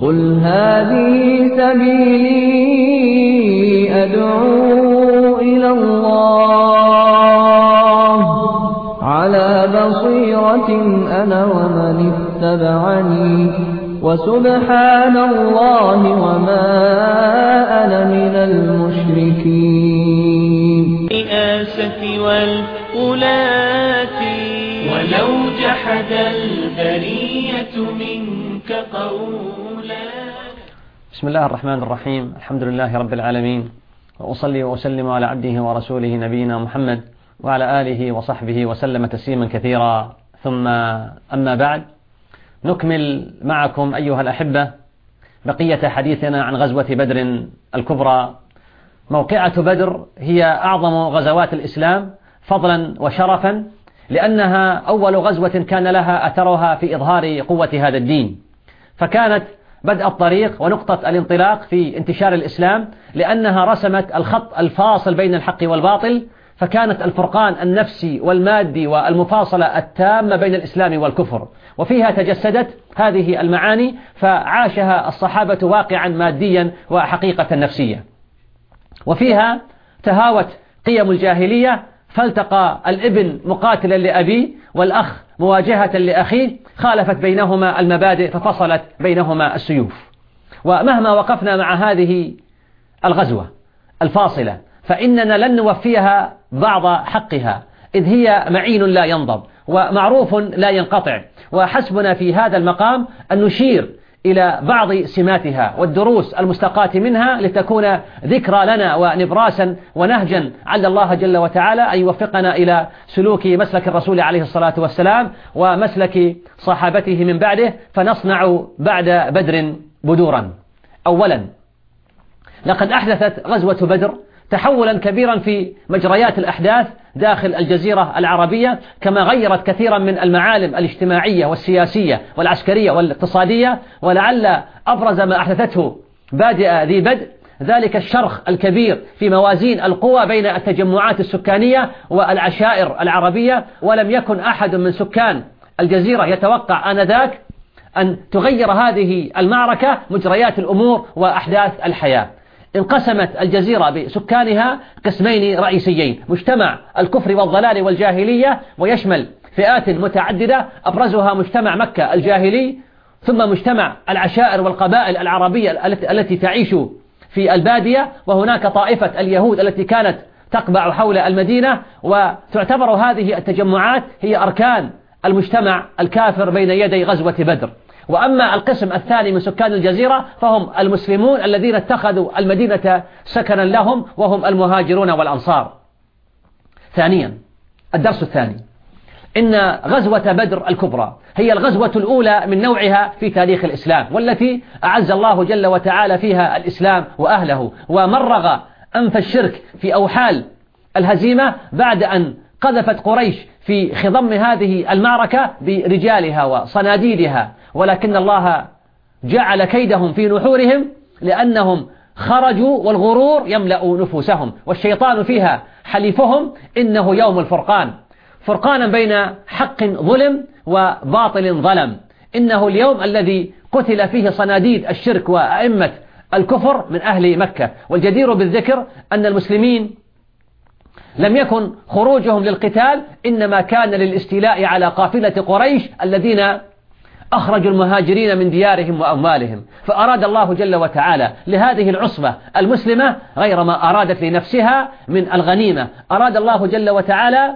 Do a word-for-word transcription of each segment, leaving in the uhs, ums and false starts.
قل هذه سبيلي أدعو إلى الله على بصيرة أنا ومن اتبعني وسبحان الله وما أنا من المشركين. الرئاسة والولاة ولو جحد البرية منك قولا. بسم الله الرحمن الرحيم. الحمد لله رب العالمين، وأصلي وأسلم على عبده ورسوله نبينا محمد وعلى آله وصحبه وسلم تسليما كثيرا، ثم أما بعد، نكمل معكم أيها الأحبة بقية حديثنا عن غزوة بدر الكبرى. موقعة بدر هي أعظم غزوات الإسلام فضلا وشرفا، لأنها أول غزوة كان لها أثرها في إظهار قوة هذا الدين، فكانت بدء الطريق ونقطة الانطلاق في انتشار الإسلام، لأنها رسمت الخط الفاصل بين الحق والباطل، فكانت الفرقان النفسي والمادي والمفاصلة التامة بين الإسلام والكفر، وفيها تجسدت هذه المعاني، فعاشها الصحابة واقعا ماديا وحقيقة نفسية. وفيها تهاوت قيم الجاهلية، فالتقى الابن مقاتلا لأبيه والأخ مواجهة لأخيه، خالفت بينهما المبادئ ففصلت بينهما السيوف. ومهما وقفنا مع هذه الغزوة الفاصلة فإننا لن نوفيها بعض حقها، إذ هي معين لا ينضب ومعروف لا ينقطع، وحسبنا في هذا المقام أن نشير إلى بعض سماتها والدروس المستقاة منها، لتكون ذكرى لنا ونبراسا ونهجا على الله جل وتعالى أن يوفقنا إلى سلوك مسلك الرسول عليه الصلاة والسلام ومسلك صحابته من بعده، فنصنع بعد بدر بدورا. أولا، لقد أحدثت غزوة بدر تحولا كبيرا في مجريات الأحداث داخل الجزيرة العربية، كما غيرت كثيرا من المعالم الاجتماعية والسياسية والعسكرية والاقتصادية. ولعل أبرز ما أحدثته بادئ ذي بدء ذلك الشرخ الكبير في موازين القوى بين التجمعات السكانية والعشائر العربية، ولم يكن أحد من سكان الجزيرة يتوقع آنذاك أن تغير هذه المعركة مجريات الأمور وأحداث الحياة. انقسمت الجزيرة بسكانها قسمين رئيسيين: مجتمع الكفر والضلال والجاهلية، ويشمل فئات متعددة أبرزها مجتمع مكة الجاهلي، ثم مجتمع العشائر والقبائل العربية التي تعيش في البادية، وهناك طائفة اليهود التي كانت تقبع حول المدينة. وتعتبر هذه التجمعات هي أركان المجتمع الكافر بين يدي غزوة بدر. وأما القسم الثاني من سكان الجزيرة فهم المسلمون الذين اتخذوا المدينة سكنا لهم، وهم المهاجرون والأنصار. ثانيا، الدرس الثاني، إن غزوة بدر الكبرى هي الغزوة الأولى من نوعها في تاريخ الإسلام، والتي أعز الله جل وتعالى فيها الإسلام وأهله، ومرغ أنف الشرك في أوحال الهزيمة بعد أن قذفت قريش في خضم هذه المعركة برجالها وصناديدها، ولكن الله جعل كيدهم في نحورهم، لأنهم خرجوا والغرور يملأ نفوسهم، والشيطان فيها حليفهم. إنه يوم الفرقان، فرقانا بين حق ظلم وباطل ظلم. إنه اليوم الذي قتل فيه صناديد الشرك وأئمة الكفر من أهل مكة. والجدير بالذكر أن المسلمين لم يكن خروجهم للقتال، إنما كان للاستيلاء على قافلة قريش الذين أخرجوا المهاجرين من ديارهم وأموالهم. فأراد الله جل وتعالى لهذه العصبة المسلمة غير ما أرادت لنفسها من الغنيمة. أراد الله جل وتعالى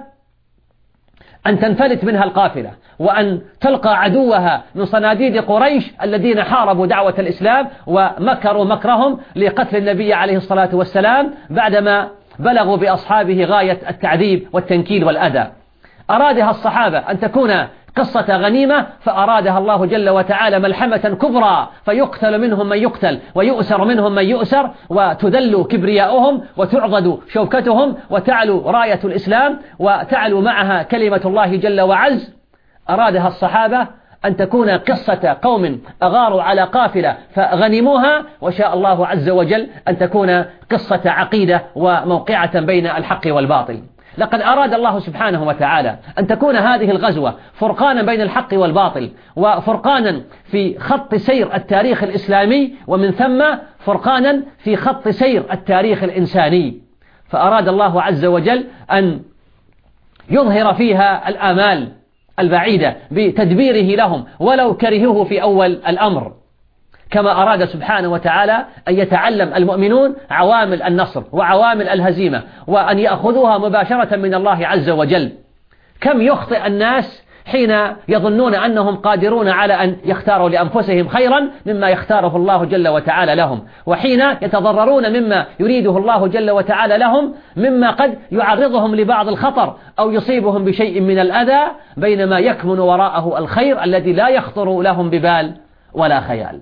أن تنفلت منها القافلة، وأن تلقى عدوها من صناديد قريش الذين حاربوا دعوة الإسلام ومكروا مكرهم لقتل النبي عليه الصلاة والسلام، بعدما بلغوا بأصحابه غاية التعذيب والتنكيل والأذى. أرادها الصحابة أن تكون قصة غنيمة، فأرادها الله جل وتعالى ملحمة كبرى، فيقتل منهم من يقتل ويؤسر منهم من يؤسر، وتذل كبرياؤهم وتعضد شوكتهم، وتعلو راية الإسلام وتعلو معها كلمة الله جل وعز. أرادها الصحابة أن تكون قصة قوم أغاروا على قافلة فغنموها، وشاء الله عز وجل أن تكون قصة عقيدة وموقعة بين الحق والباطل. لقد أراد الله سبحانه وتعالى أن تكون هذه الغزوة فرقانا بين الحق والباطل، وفرقانا في خط سير التاريخ الإسلامي، ومن ثم فرقانا في خط سير التاريخ الإنساني. فأراد الله عز وجل أن يظهر فيها الآمال البعيدة بتدبيره لهم ولو كرهوه في أول الأمر، كما أراد سبحانه وتعالى أن يتعلم المؤمنون عوامل النصر وعوامل الهزيمة، وأن يأخذوها مباشرة من الله عز وجل. كم يخطئ الناس حين يظنون أنهم قادرون على أن يختاروا لأنفسهم خيرا مما يختاره الله جل وتعالى لهم، وحين يتضررون مما يريده الله جل وتعالى لهم مما قد يعرضهم لبعض الخطر أو يصيبهم بشيء من الأذى، بينما يكمن وراءه الخير الذي لا يخطر لهم ببال ولا خيال.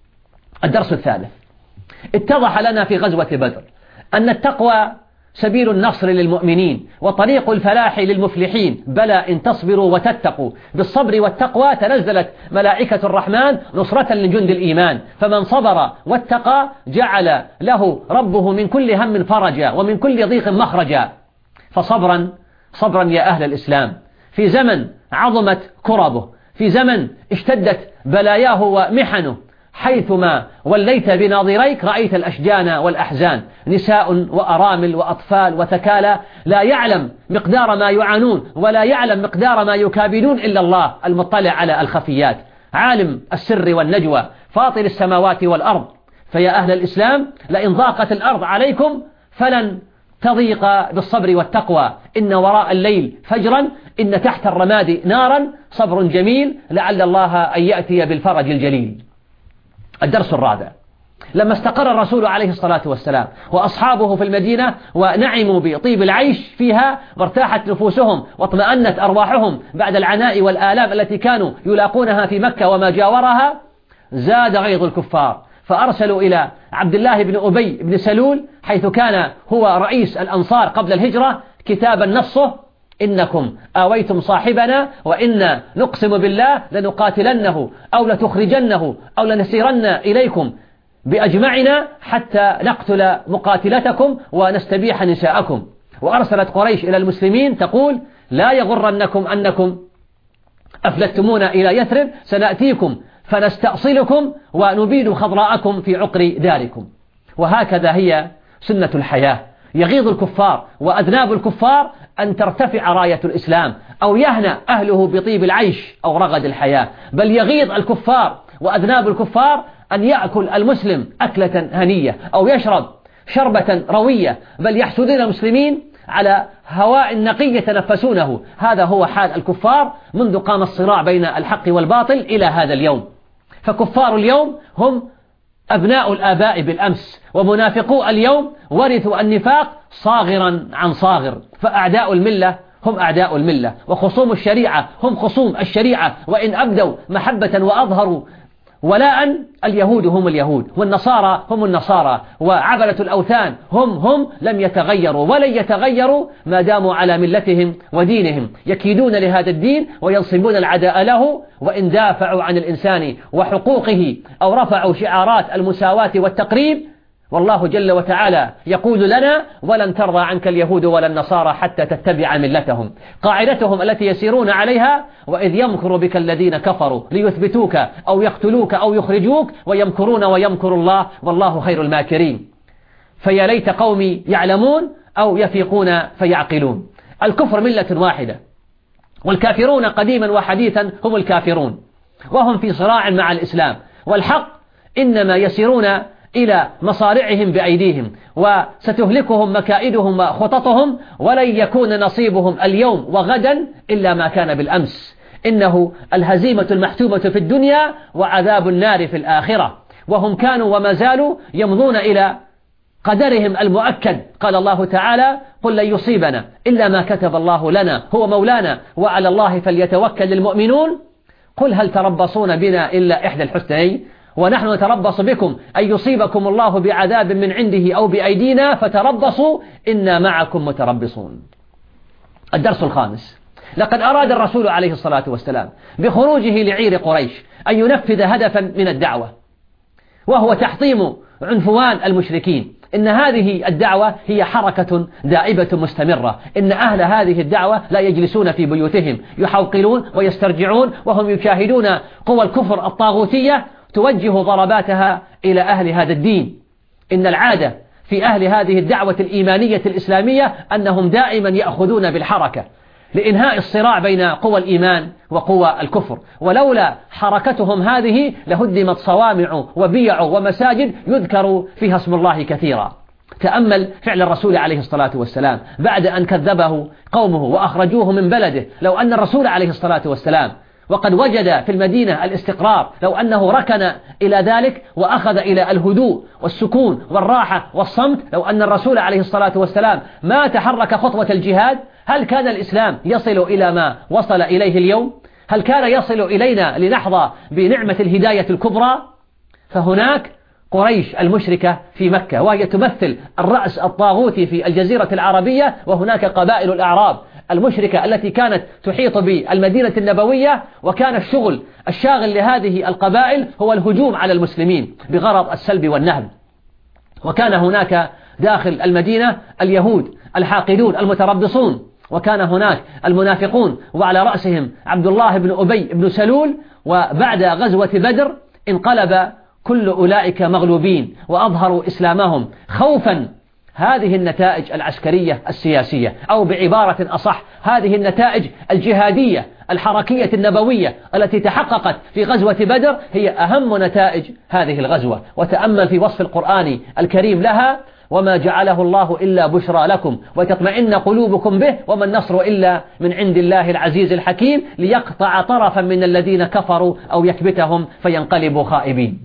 الدرس الثالث: اتضح لنا في غزوة بدر أن التقوى سبيل النصر للمؤمنين وطريق الفلاح للمفلحين، بلى إن تصبروا وتتقوا. بالصبر والتقوى تنزلت ملائكة الرحمن نصرة لجند الإيمان، فمن صبر واتقى جعل له ربه من كل هم فرجا ومن كل ضيق مخرجا. فصبرا صبرا يا أهل الإسلام، في زمن عظمت كربه، في زمن اشتدت بلاياه ومحنه، حيثما وليت بناظريك رأيت الأشجان والأحزان، نساء وأرامل وأطفال وثكالى، لا يعلم مقدار ما يعانون ولا يعلم مقدار ما يكابدون إلا الله المطلع على الخفيات، عالم السر والنجوى، فاطر السماوات والأرض. فيا أهل الإسلام، لئن ضاقت الأرض عليكم فلن تضيق بالصبر والتقوى، إن وراء الليل فجرا، إن تحت الرماد نارا، صبر جميل لعل الله أن يأتي بالفرج الجليل. الدرس الرابع: لما استقر الرسول عليه الصلاة والسلام وأصحابه في المدينة ونعموا بطيب العيش فيها وارتاحت نفوسهم واطمأنت أرواحهم بعد العناء والآلام التي كانوا يلاقونها في مكة وما جاورها، زاد غيظ الكفار، فأرسلوا إلى عبد الله بن أبي بن سلول حيث كان هو رئيس الأنصار قبل الهجرة كتابا نصه: إنكم آويتم صاحبنا وإنا نقسم بالله لنقاتلنه أو لتخرجنه أو لنسيرن إليكم بأجمعنا حتى نقتل مقاتلتكم ونستبيح نساءكم. وأرسلت قريش إلى المسلمين تقول: لا يغرنكم أنكم أفلتمونا إلى يثرب، سنأتيكم فنستأصلكم ونبيد خضراءكم في عقر داركم. وهكذا هي سنة الحياة، يغيظ الكفار وأذناب الكفار أن ترتفع راية الإسلام أو يهنأ أهله بطيب العيش أو رغد الحياة، بل يغيظ الكفار وأذناب الكفار أن يأكل المسلم أكلة هنية أو يشرب شربة روية، بل يحسدون المسلمين على هواء نقي يتنفسونه. هذا هو حال الكفار منذ قام الصراع بين الحق والباطل إلى هذا اليوم. فكفار اليوم هم أبناء الآباء بالأمس، ومنافقو اليوم ورثوا النفاق صاغرا عن صاغر. فأعداء الملة هم أعداء الملة، وخصوم الشريعة هم خصوم الشريعة، وإن أبدوا محبة وأظهروا ولاء اليهود هم اليهود، والنصارى هم النصارى، وعبدة الأوثان هم هم لم يتغيروا ولن يتغيروا ما داموا على ملتهم ودينهم، يكيدون لهذا الدين وينصبون العداء له. وإن دافعوا عن الإنسان وحقوقه أو رفعوا شعارات المساواة والتقريب، والله جل وتعالى يقول لنا: ولن ترضى عنك اليهود ولا النصارى حتى تتبع ملتهم. قاعدتهم التي يسيرون عليها: وإذ يمكر بك الذين كفروا ليثبتوك أو يقتلوك أو يخرجوك ويمكرون ويمكر الله والله خير الماكرين. فيا ليت قومي يعلمون أو يفيقون فيعقلون. الكفر ملة واحدة، والكافرون قديما وحديثا هم الكافرون، وهم في صراع مع الإسلام، والحق إنما يسيرون إلى مصارعهم بأيديهم، وستهلكهم مكائدهم وخططهم، ولن يكون نصيبهم اليوم وغدا إلا ما كان بالأمس. إنه الهزيمة المحتومة في الدنيا وعذاب النار في الآخرة، وهم كانوا وما زالوا يمضون إلى قدرهم المؤكد. قال الله تعالى: قل لن يصيبنا إلا ما كتب الله لنا هو مولانا وعلى الله فليتوكل المؤمنون. قل هل تربصون بنا إلا إحدى الحسنيين ونحن نتربص بكم أن يصيبكم الله بعذاب من عنده أو بأيدينا فتربصوا إنا معكم متربصون. الدرس الخامس: لقد أراد الرسول عليه الصلاة والسلام بخروجه لعير قريش أن ينفذ هدفا من الدعوة، وهو تحطيم عنفوان المشركين، إن هذه الدعوة هي حركة دائبة مستمرة، إن أهل هذه الدعوة لا يجلسون في بيوتهم يحوقلون ويسترجعون وهم يشاهدون قوى الكفر الطاغوتية توجه ضرباتها إلى أهل هذا الدين. إن العادة في أهل هذه الدعوة الإيمانية الإسلامية أنهم دائما يأخذون بالحركة لإنهاء الصراع بين قوى الإيمان وقوى الكفر، ولولا حركتهم هذه لهدمت صوامع وبيع ومساجد يذكر فيها اسم الله كثيرا. تأمل فعل الرسول عليه الصلاة والسلام بعد أن كذبه قومه وأخرجوه من بلده، لو أن الرسول عليه الصلاة والسلام وقد وجد في المدينة الاستقرار، لو أنه ركن إلى ذلك وأخذ إلى الهدوء والسكون والراحة والصمت، لو أن الرسول عليه الصلاة والسلام ما تحرك خطوة الجهاد، هل كان الإسلام يصل إلى ما وصل إليه اليوم؟ هل كان يصل إلينا لنحظى بنعمة الهداية الكبرى؟ فهناك قريش المشركة في مكة وهي تمثل الرأس الطاغوتي في الجزيرة العربية، وهناك قبائل الأعراب المشركة التي كانت تحيط بالمدينة النبوية، وكان الشغل الشاغل لهذه القبائل هو الهجوم على المسلمين بغرض السلب والنهب. وكان هناك داخل المدينة اليهود الحاقدون المتربصون، وكان هناك المنافقون وعلى رأسهم عبد الله بن أبي بن سلول. وبعد غزوة بدر انقلب كل أولئك مغلوبين وأظهروا إسلامهم خوفا. هذه النتائج العسكرية السياسية، أو بعبارة أصح هذه النتائج الجهادية الحركية النبوية التي تحققت في غزوة بدر هي أهم نتائج هذه الغزوة. وتأمل في وصف القرآن الكريم لها: وما جعله الله إلا بشرى لكم وتطمئن قلوبكم به وما النصر إلا من عند الله العزيز الحكيم ليقطع طرفا من الذين كفروا أو يكبتهم فينقلبوا خائبين.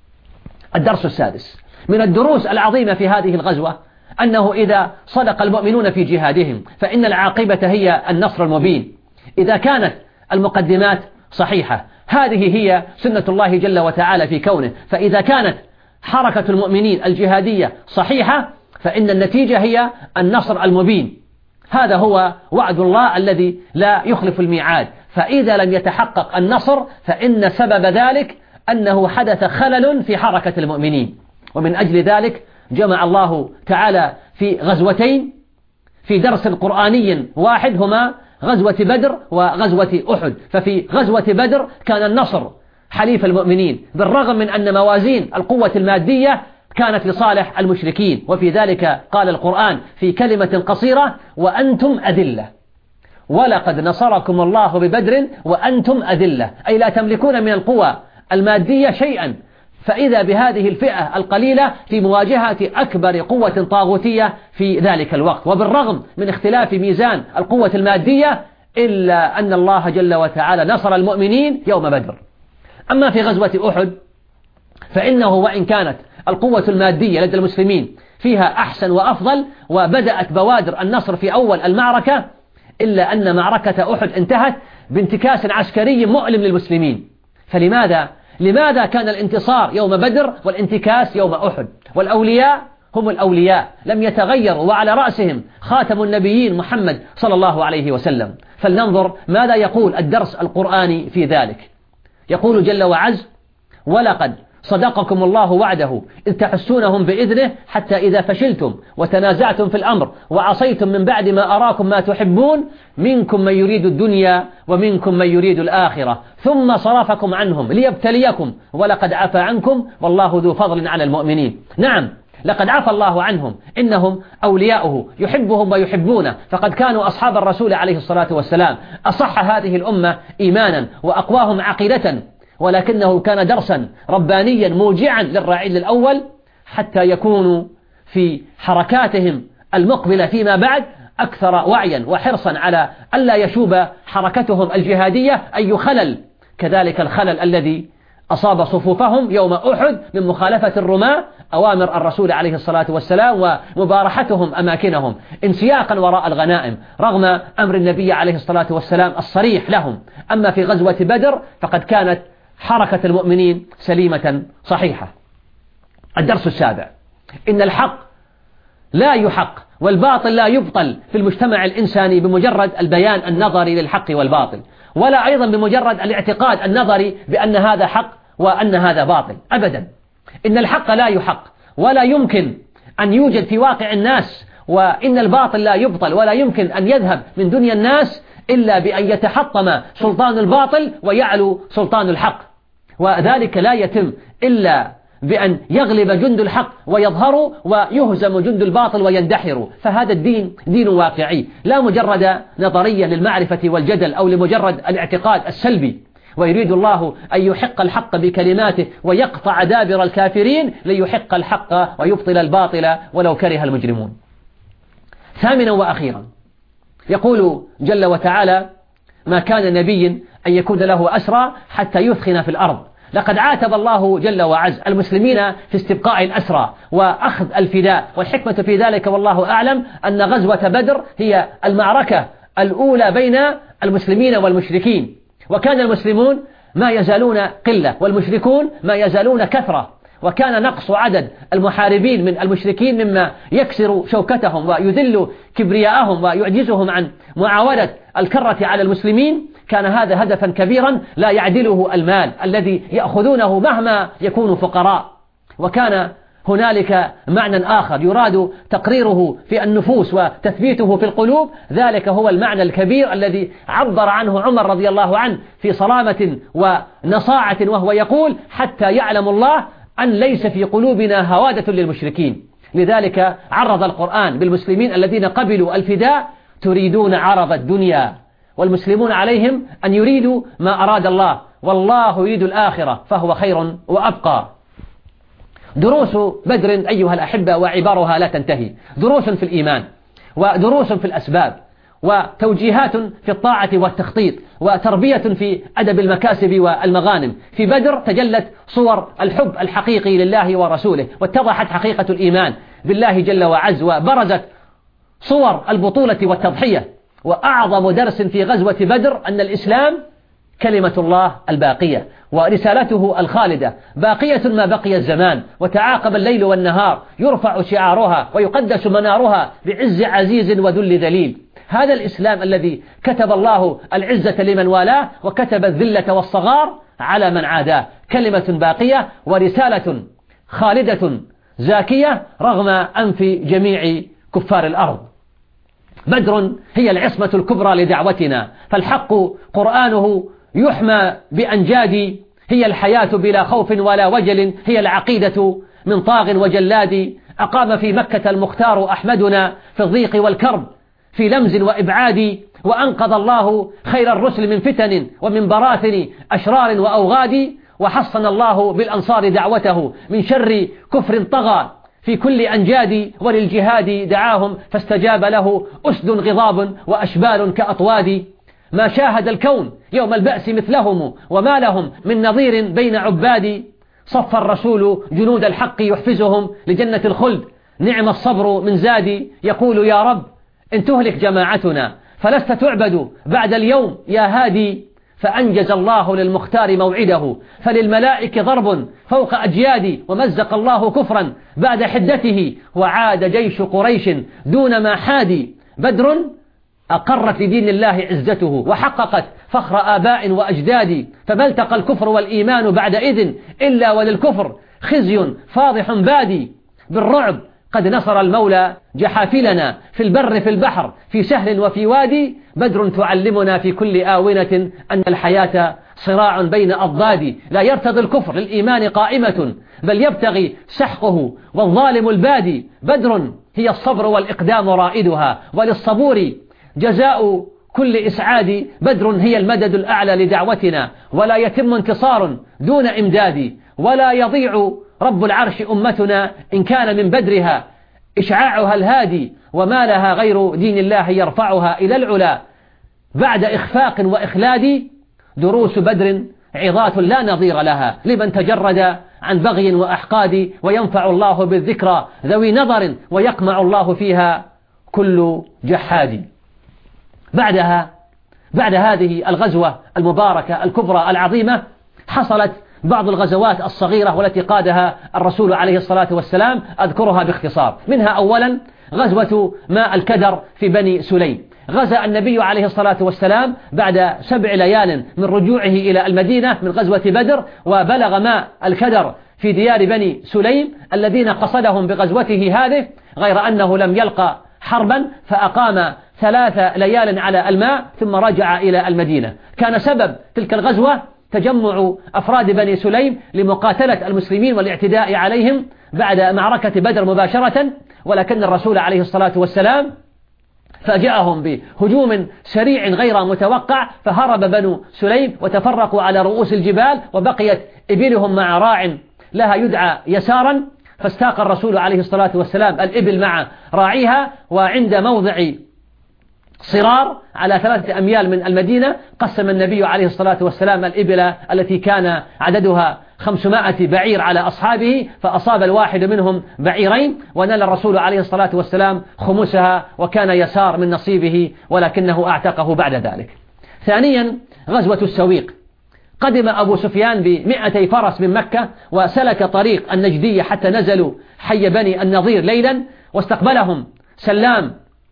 الدرس السادس من الدروس العظيمة في هذه الغزوة أنه إذا صدق المؤمنون في جهادهم فإن العاقبة هي النصر المبين. إذا كانت المقدمات صحيحة، هذه هي سنة الله جل وتعالى في كونه، فإذا كانت حركة المؤمنين الجهادية صحيحة فإن النتيجة هي النصر المبين. هذا هو وعد الله الذي لا يخلف الميعاد. فإذا لم يتحقق النصر فإن سبب ذلك أنه حدث خلل في حركة المؤمنين. ومن أجل ذلك جمع الله تعالى في غزوتين في درس قرآني واحد، هما غزوة بدر وغزوة أحد. ففي غزوة بدر كان النصر حليف المؤمنين بالرغم من أن موازين القوة المادية كانت لصالح المشركين، وفي ذلك قال القرآن في كلمة قصيرة: وأنتم أذلة، ولقد نصركم الله ببدر وأنتم أذلة، أي لا تملكون من القوى المادية شيئا. فإذا بهذه الفئة القليلة في مواجهة أكبر قوة طاغوتية في ذلك الوقت، وبالرغم من اختلاف ميزان القوة المادية إلا أن الله جل وتعالى نصر المؤمنين يوم بدر. أما في غزوة أحد فإنه وإن كانت القوة المادية لدى المسلمين فيها أحسن وأفضل وبدأت بوادر النصر في أول المعركة، إلا أن معركة أحد انتهت بانتكاس عسكري مؤلم للمسلمين. فلماذا؟ لماذا كان الانتصار يوم بدر والانتكاس يوم أحد؟ والأولياء هم الأولياء لم يتغيروا، وعلى رأسهم خاتم النبيين محمد صلى الله عليه وسلم. فلننظر ماذا يقول الدرس القرآني في ذلك. يقول جل وعز: ولقد صدقكم الله وعده إذ تحسونهم بإذنه حتى إذا فشلتم وتنازعتم في الأمر وعصيتم من بعد ما أراكم ما تحبون منكم من يريد الدنيا ومنكم من يريد الآخرة ثم صرفكم عنهم ليبتليكم ولقد عفا عنكم والله ذو فضل على المؤمنين. نعم، لقد عفى الله عنهم، إنهم أولياؤه يحبهم ويحبونه، فقد كانوا أصحاب الرسول عليه الصلاة والسلام أصح هذه الأمة إيمانا وأقواهم عقيدة، ولكنه كان درسا ربانيا موجعا للرعيل الأول حتى يكونوا في حركاتهم المقبلة فيما بعد أكثر وعيا وحرصا على ألا يشوب حركتهم الجهادية أي خلل، كذلك الخلل الذي أصاب صفوفهم يوم أحد من مخالفة الرماة أوامر الرسول عليه الصلاة والسلام ومبارحتهم أماكنهم انسياقا وراء الغنائم رغم أمر النبي عليه الصلاة والسلام الصريح لهم. أما في غزوة بدر فقد كانت حركة المؤمنين سليمة صحيحة. الدرس السابع: إن الحق لا يحق والباطل لا يبطل في المجتمع الإنساني بمجرد البيان النظري للحق والباطل، ولا أيضا بمجرد الاعتقاد النظري بأن هذا حق وأن هذا باطل، أبدا. إن الحق لا يحق ولا يمكن أن يوجد في واقع الناس، وإن الباطل لا يبطل ولا يمكن أن يذهب من دنيا الناس إلا بأن يتحطم سلطان الباطل ويعلو سلطان الحق، وذلك لا يتم إلا بأن يغلب جند الحق ويظهروا ويهزم جند الباطل ويندحروا. فهذا الدين دين واقعي، لا مجرد نظرية للمعرفة والجدل أو لمجرد الاعتقاد السلبي. ويريد الله أن يحق الحق بكلماته ويقطع دابر الكافرين ليحق الحق ويبطل الباطل ولو كره المجرمون. ثامنا وأخيرا، يقول جل وتعالى: ما كان نبي أن يكون له أسرى حتى يثخن في الأرض. لقد عاتب الله جل وعز المسلمين في استبقاء الأسرى وأخذ الفداء، والحكمة في ذلك والله أعلم أن غزوة بدر هي المعركة الأولى بين المسلمين والمشركين، وكان المسلمون ما يزالون قلة والمشركون ما يزالون كثرة، وكان نقص عدد المحاربين من المشركين مما يكسر شوكتهم ويذل كبرياءهم ويعجزهم عن معاودة الكرة على المسلمين. كان هذا هدفا كبيرا لا يعدله المال الذي يأخذونه مهما يكونوا فقراء. وكان هنالك معنى آخر يراد تقريره في النفوس وتثبيته في القلوب، ذلك هو المعنى الكبير الذي عبر عنه عمر رضي الله عنه في صلامة ونصاعة، وهو يقول: حتى يعلم الله أن ليس في قلوبنا هوادة للمشركين. لذلك عرض القرآن بالمسلمين الذين قبلوا الفداء: تريدون عرض الدنيا، والمسلمون عليهم أن يريدوا ما أراد الله، والله يريد الآخرة فهو خير وأبقى. دروس بدر أيها الأحبة وعبارها لا تنتهي، دروس في الإيمان، ودروس في الأسباب، وتوجيهات في الطاعة والتخطيط، وتربية في أدب المكاسب والمغانم. في بدر تجلت صور الحب الحقيقي لله ورسوله، واتضحت حقيقة الإيمان بالله جل وعز، وبرزت صور البطولة والتضحية. وأعظم درس في غزوة بدر أن الإسلام كلمة الله الباقية ورسالته الخالدة، باقية ما بقي الزمان، وتعاقب الليل والنهار، يرفع شعارها ويقدس منارها بعز عزيز وذل ذليل. هذا الإسلام الذي كتب الله العزة لمن والاه وكتب الذلة والصغار على من عاداه، كلمة باقية ورسالة خالدة زاكية رغم أنف جميع كفار الأرض. بدر هي العصمة الكبرى لدعوتنا، فالحق قرآنه يحمى بأنجاد، هي الحياة بلا خوف ولا وجل، هي العقيدة من طاغ وجلاد. أقام في مكة المختار أحمدنا في الضيق والكرب في لمز وإبعاد، وأنقذ الله خير الرسل من فتن ومن براثن أشرار وأوغاد، وحصن الله بالأنصار دعوته من شر كفر طغى في كل أنجاد، وللجهاد دعاهم فاستجاب له أسد غضاب وأشبال كأطواد. ما شاهد الكون يوم البأس مثلهم، وما لهم من نظير بين عباد. صف الرسول جنود الحق يحفزهم لجنة الخلد، نعم الصبر من زاد. يقول: يا رب إن تهلك جماعتنا فلست تعبد بعد اليوم يا هادي. فأنجز الله للمختار موعده، فللملائك ضرب فوق أجياد. ومزق الله كفرا بعد حدته، وعاد جيش قريش دون ما حادي. بدر أقرت لدين الله عزته، وحققت فخر آباء وأجداد. فما التقى الكفر والإيمان بعد إذن إلا وللكفر خزي فاضح بادي. بالرعب قد نصر المولى جحافلنا في البر في البحر في سهل وفي وادي. بدر تعلمنا في كل آونة أن الحياة صراع بين أضداد، لا يرتضي الكفر للإيمان قائمة، بل يبتغي سحقه والظالم البادي. بدر هي الصبر والإقدام رائدها، وللصبور جزاء كل إسعاد. بدر هي المدد الأعلى لدعوتنا، ولا يتم انتصار دون إمداد، ولا يضيع رب العرش أمتنا إن كان من بدرها إشعاعها الهادي. وما لها غير دين الله يرفعها إلى العلا بعد إخفاق وإخلاد. دروس بدر عظات لا نظير لها لمن تجرد عن بغي وأحقاد، وينفع الله بالذكرى ذوي نظر، ويقمع الله فيها كل جحاد. بعدها بعد هذه الغزوة المباركة الكبرى العظيمة حصلت بعض الغزوات الصغيرة والتي قادها الرسول عليه الصلاة والسلام، أذكرها باختصار. منها أولا غزوة ماء الكدر في بني سليم. غزا النبي عليه الصلاة والسلام بعد سبع ليال من رجوعه إلى المدينة من غزوة بدر، وبلغ ماء الكدر في ديار بني سليم الذين قصدهم بغزوته هذه، غير أنه لم يلقى حربا، فأقام ثلاث ليال على الماء ثم رجع إلى المدينة. كان سبب تلك الغزوة تجمع أفراد بني سليم لمقاتلة المسلمين والاعتداء عليهم بعد معركة بدر مباشرة، ولكن الرسول عليه الصلاة والسلام فاجأهم بهجوم سريع غير متوقع، فهرب بنو سليم وتفرقوا على رؤوس الجبال، وبقيت إبلهم مع راع لها يدعى يسارا، فاستاق الرسول عليه الصلاة والسلام الإبل مع راعيها، وعند موضع صرار على ثلاثة أميال من المدينة قسم النبي عليه الصلاة والسلام الإبل التي كان عددها خمسمائة بعير على أصحابه، فأصاب الواحد منهم بعيرين، ونال الرسول عليه الصلاة والسلام خمسها، وكان يسار من نصيبه ولكنه أعتقه بعد ذلك. ثانيا غزوة السويق. قدم أبو سفيان بمئتي فرس من مكة وسلك طريق النجدية حتى نزلوا حي بني النضير ليلا، واستقبلهم سلام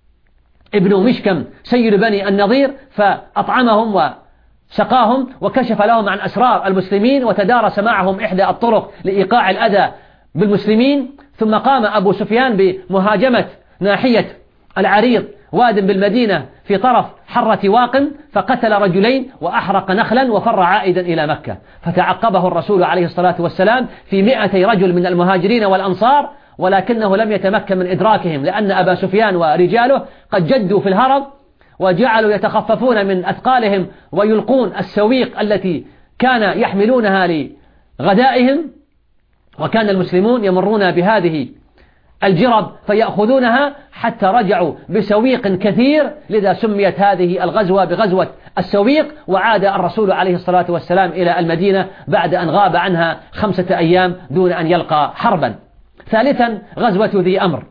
ابن مشكم سيد بني النضير فأطعمهم وسقاهم وكشف لهم عن أسرار المسلمين، وتدارس معهم إحدى الطرق لإيقاع الأذى بالمسلمين. ثم قام أبو سفيان بمهاجمة ناحية العريض واد بالمدينة في طرف حرة واقم، فقتل رجلين وأحرق نخلا وفر عائدا إلى مكة، فتعقبه الرسول عليه الصلاة والسلام في مئتي رجل من المهاجرين والأنصار، ولكنه لم يتمكن من إدراكهم، لأن أبا سفيان ورجاله قد جدوا في الهرب وجعلوا يتخففون من أثقالهم ويلقون السويق التي كان يحملونها لغدائهم، وكان المسلمون يمرون بهذه الجرب فيأخذونها حتى رجعوا بسويق كثير، لذا سميت هذه الغزوة بغزوة السويق. وعاد الرسول عليه الصلاة والسلام إلى المدينة بعد أن غاب عنها خمسة أيام دون أن يلقى حربا. ثالثا غزوة ذي أمر.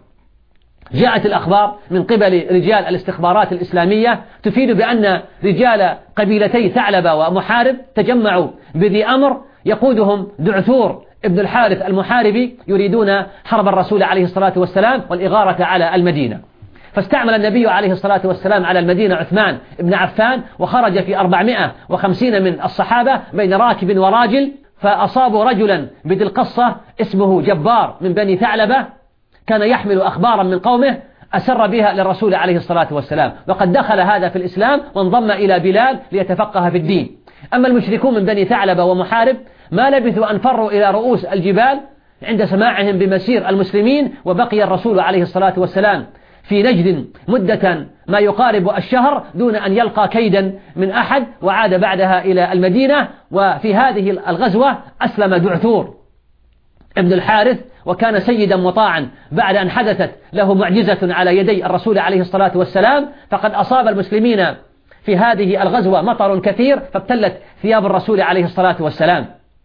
جاءت الأخبار من قبل رجال الاستخبارات الإسلامية تفيد بأن رجال قبيلتي ثعلبة ومحارب تجمعوا بذي أمر، يقودهم دعثور ابن الحارث المحاربي، يريدون حرب الرسول عليه الصلاة والسلام والإغارة على المدينة. فاستعمل النبي عليه الصلاة والسلام على المدينة عثمان بن عفان، وخرج في أربعمائة وخمسين من الصحابة بين راكب وراجل، فأصابوا رجلا بذي القصة اسمه جبار من بني ثعلبة، كان يحمل أخبارا من قومه أسر بها للرسول عليه الصلاة والسلام، وقد دخل هذا في الإسلام وانضم إلى بلال ليتفقه في الدين. أما المشركون من بني ثعلبة ومحارب ما لبثوا أن فروا إلى رؤوس الجبال عند سماعهم بمسير المسلمين، وبقي الرسول عليه الصلاة والسلام في نجد مدة ما يقارب الشهر دون أن يلقى كيدا من أحد، وعاد بعدها إلى المدينة. وفي هذه الغزوة أسلم دعثور ابن الحارث، وكان سيدا مطاعا بعد أن حدثت له معجزة على يدي الرسول عليه الصلاة والسلام، فقد أصاب المسلمين في هذه الغزوة مطر كثير فابتلت ثياب الرسول عليه الصلاة والسلام،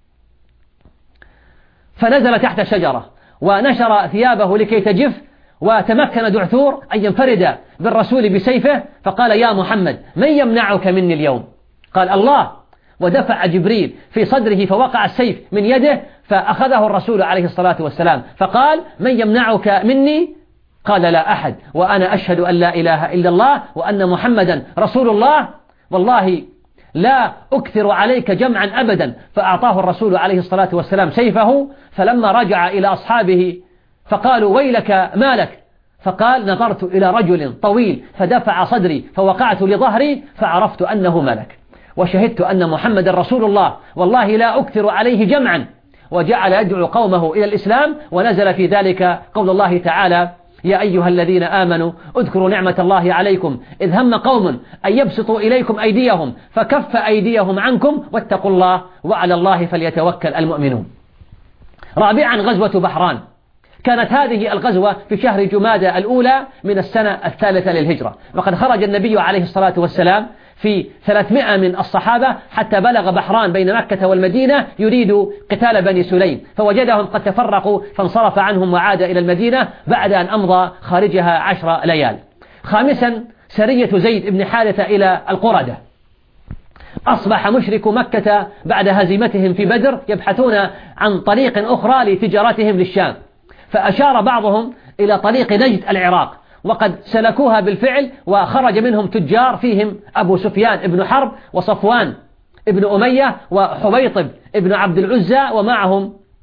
فنزل تحت شجرة ونشر ثيابه لكي تجف، وتمكن دعثور أن ينفرد بالرسول بسيفه، فقال: يا محمد من يمنعك مني اليوم؟ قال: الله. ودفع جبريل في صدره فوقع السيف من يده، فأخذه الرسول عليه الصلاة والسلام فقال: من يمنعك مني؟ قال: لا أحد، وأنا أشهد أن لا إله إلا الله وأن محمدا رسول الله، والله لا أكثر عليك جمعا أبدا. فأعطاه الرسول عليه الصلاة والسلام سيفه، فلما رجع إلى أصحابه فقالوا: ويلك مالك؟ فقال: نظرت إلى رجل طويل فدفع صدري فوقعت لظهري فعرفت أنه ملك، وشهدت أن محمد رسول الله، والله لا أكثر عليه جمعا. وجعل يدعو قومه إلى الإسلام، ونزل في ذلك قول الله تعالى: يا أيها الذين آمنوا اذكروا نعمة الله عليكم إذ هم قوم أن يبسطوا إليكم أيديهم فكف أيديهم عنكم واتقوا الله وعلى الله فليتوكل المؤمنون. رابعا غزوة بحران. كانت هذه الغزوة في شهر جمادى الأولى من السنة الثالثة للهجرة، وقد خرج النبي عليه الصلاة والسلام في ثلاثمائة من الصحابة حتى بلغ بحران بين مكة والمدينة يريد قتال بني سليم، فوجدهم قد تفرقوا فانصرف عنهم وعاد إلى المدينة بعد أن أمضى خارجها عشر ليال. خامسا سرية زيد بن حارثة إلى القردة. أصبح مشرك مكة بعد هزيمتهم في بدر يبحثون عن طريق أخرى لتجارتهم للشام، فأشار بعضهم إلى طريق نجد العراق، وقد سلكوها بالفعل، وخرج منهم تجار فيهم أبو سفيان بن حرب وصفوان بن أمية وحويطب بن عبد العزى، ومعهم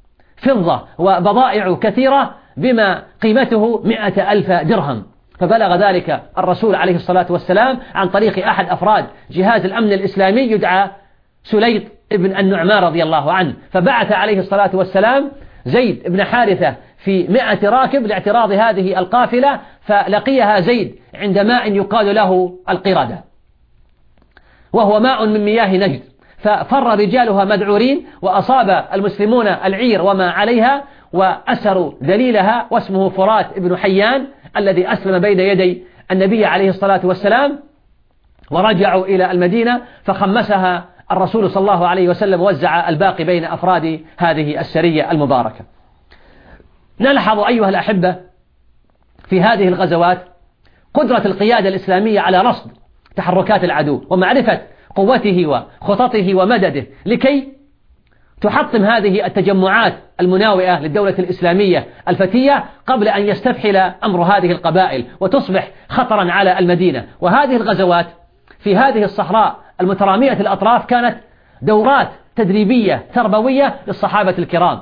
فضة وبضائع كثيرة بما قيمته مئة ألف درهم. فبلغ ذلك الرسول عليه الصلاة والسلام عن طريق أحد أفراد جهاز الأمن الإسلامي يدعى سليط ابن النعمان رضي الله عنه، فبعث عليه الصلاة والسلام زيد بن حارثة في مئة راكب لاعتراض هذه القافلة، فلقيها زيد عند ماء يقال له القردة، وهو ماء من مياه نجد، ففر رجالها مذعورين، وأصاب المسلمون العير وما عليها، وأسروا دليلها واسمه فرات بن حيان الذي أسلم بين يدي النبي عليه الصلاة والسلام، ورجعوا إلى المدينة فخمسها الرسول صلى الله عليه وسلم، وزع الباقي بين أفراد هذه السرية المباركة. نلحظ أيها الأحبة في هذه الغزوات قدرة القيادة الإسلامية على رصد تحركات العدو ومعرفة قوته وخططه ومدده لكي تحطم هذه التجمعات المناوئة للدولة الإسلامية الفتية قبل أن يستفحل أمر هذه القبائل وتصبح خطرا على المدينة. وهذه الغزوات في هذه الصحراء المترامية الأطراف كانت دورات تدريبية تربوية للصحابة الكرام،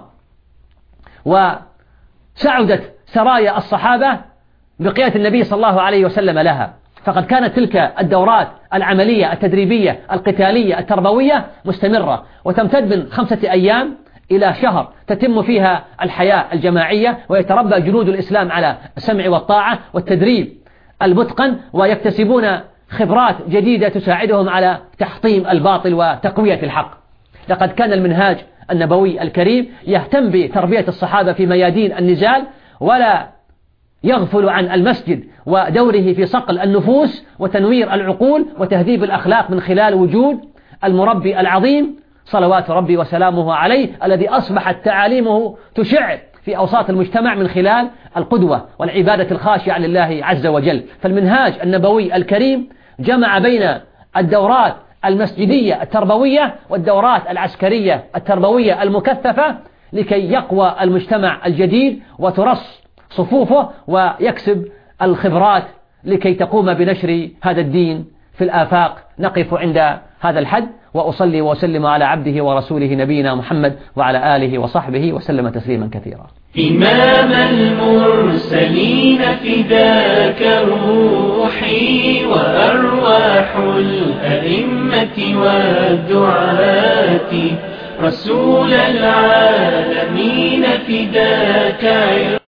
وسعدت سرايا الصحابة بقيادة النبي صلى الله عليه وسلم لها، فقد كانت تلك الدورات العملية التدريبية القتالية التربوية مستمرة، وتمتد من خمسة أيام إلى شهر تتم فيها الحياة الجماعية، ويتربى جنود الإسلام على السمع والطاعة والتدريب المتقن، ويكتسبون خبرات جديدة تساعدهم على تحطيم الباطل وتقوية الحق. لقد كان المنهاج النبوي الكريم يهتم بتربية الصحابة في ميادين النزال، ولا يغفل عن المسجد ودوره في صقل النفوس وتنوير العقول وتهذيب الأخلاق من خلال وجود المربي العظيم صلوات ربي وسلامه عليه، الذي أصبحت تعاليمه تشع في أوساط المجتمع من خلال القدوة والعبادة الخاشعة لله عز وجل. فالمنهاج النبوي الكريم جمع بين الدورات المسجدية التربوية والدورات العسكرية التربوية المكثفة لكي يقوى المجتمع الجديد وترص صفوفه ويكسب الخبرات لكي تقوم بنشر هذا الدين في الآفاق. نقف عند هذا الحد، وأصلي وأسلم على عبده ورسوله نبينا محمد وعلى آله وصحبه وسلم تسليما كثيرا. إمام المرسلين فداك روحي وأرواح الأئمة والدعاة، رسول العالمين فداك